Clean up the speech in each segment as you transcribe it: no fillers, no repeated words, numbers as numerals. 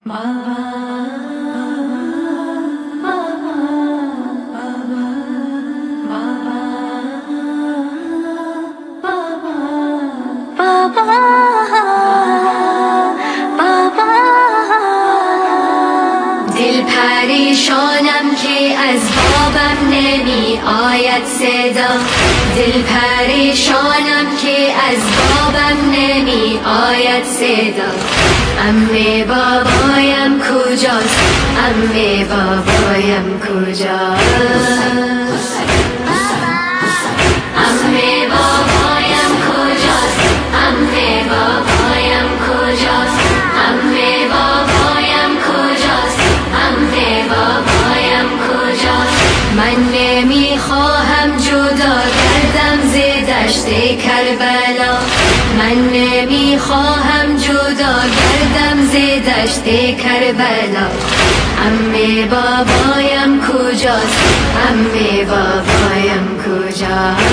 دل پریشانم که از بابم نمی آید صدا، دل پریشانم که از بابم نمی آید صدا. عمه بابایم کجاست؟ عمه بابایم کجاست؟ عمه بابایم کجاست؟ عمه بابایم کجاست؟ عمه بابایم کجاست؟ عمه بابایم کجاست؟ من نمیخواهم جدا گردم ز دشت کربلا، من نمیخواهم جدا گردم ز دشت کربلا. عمه بابایم کجاست؟ عمه بابایم کجاست؟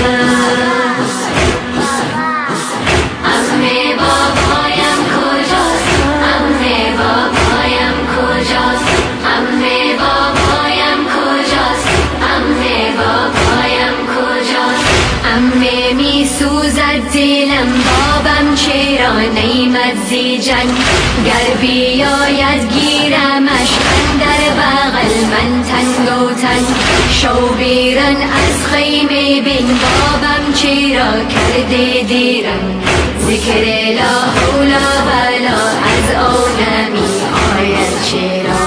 عمه بابایم کجاست؟ عمه بابایم کجاست؟ عمه بابایم کجاست؟ عمه بابایم کجاست؟ عمه می سوزد دلم، بابم چرا نیامد زی جنگ؟ گر بیاید گیرمش اندر بغل من تنگ و تنگ. شو بیرن از خیمه بین بابم چرا کرده دیرم؟ ذکر لا حول ولا از او نمی آید چرا؟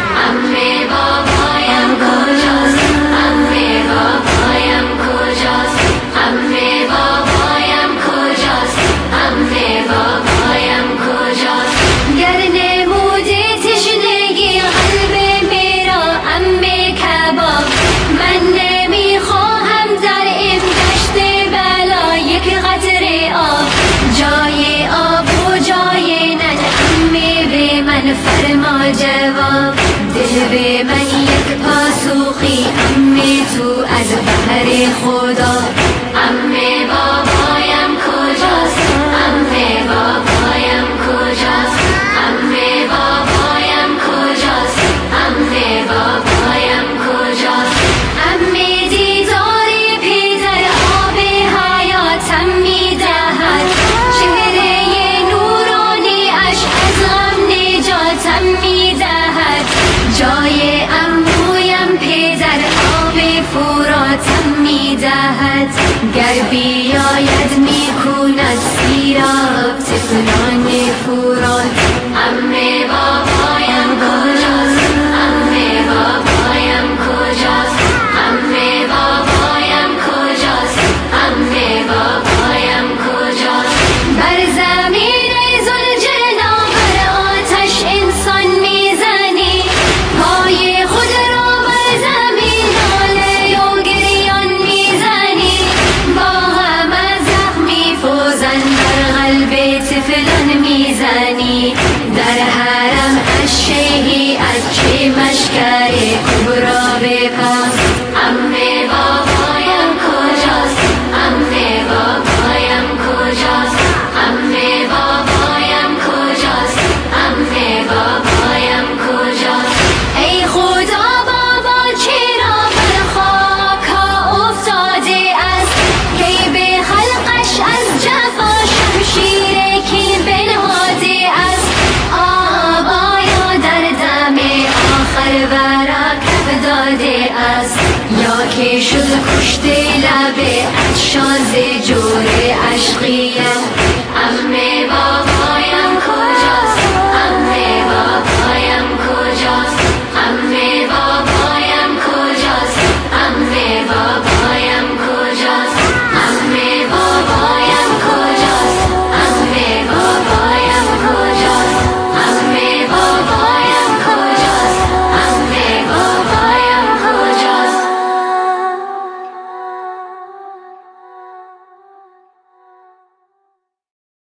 عمه بابایم کجاست؟ عمه بابایم کجاست؟ عمه بابایم کجاست؟ عمه بابایم کجاست؟ گر نموده تشنگی قلب میرا عمه کباب، من نمیخواهم در این دشت بلا یک قطره آب. جای آب و جای نن عمه به من فرما جواب. دل به من یک پاسوخی عمه تو از بحر خدا. عمه بابایم کجاست؟ عمه بابایم کجاست؟ عمه بابایم کجاست؟ عمه بابایم کجاست؟ عمه دیدار پدر آب حیاتم میدهد، چهره نورانی اش از غم نجاتم میدهد. جای عمویم پدر آب فراتم میدهد، گر بیاید میکند سیراب طفلان فرات. عمه بابایم کجاست؟ عمه بابایم کجاست؟ عمه بابایم کجاست؟ عمه بابایم کجاست؟ بر زمین ذوالجلال بر آتش انسان میزنی، پای خود را بر زمین ناله و گریان میزنی. با هم از زخم می‌فوزن بر قلب طفلان میزنی. در حرم از شیهی از چه مشکر کبرا بپاس. عمه بابایم کجاست؟ عمه بابایم کجاست؟ عمه بابایم کجاست؟ عمه بابایم کجاست؟ ای خدا بابا چرا بر خاک ها افتاده است؟ کی به خلقش از جفا شمشیر کی بنهاده است؟ آبایا در دم آخر ورا کف داده است، یا که شد کشته لب عطشان ز جور عشقی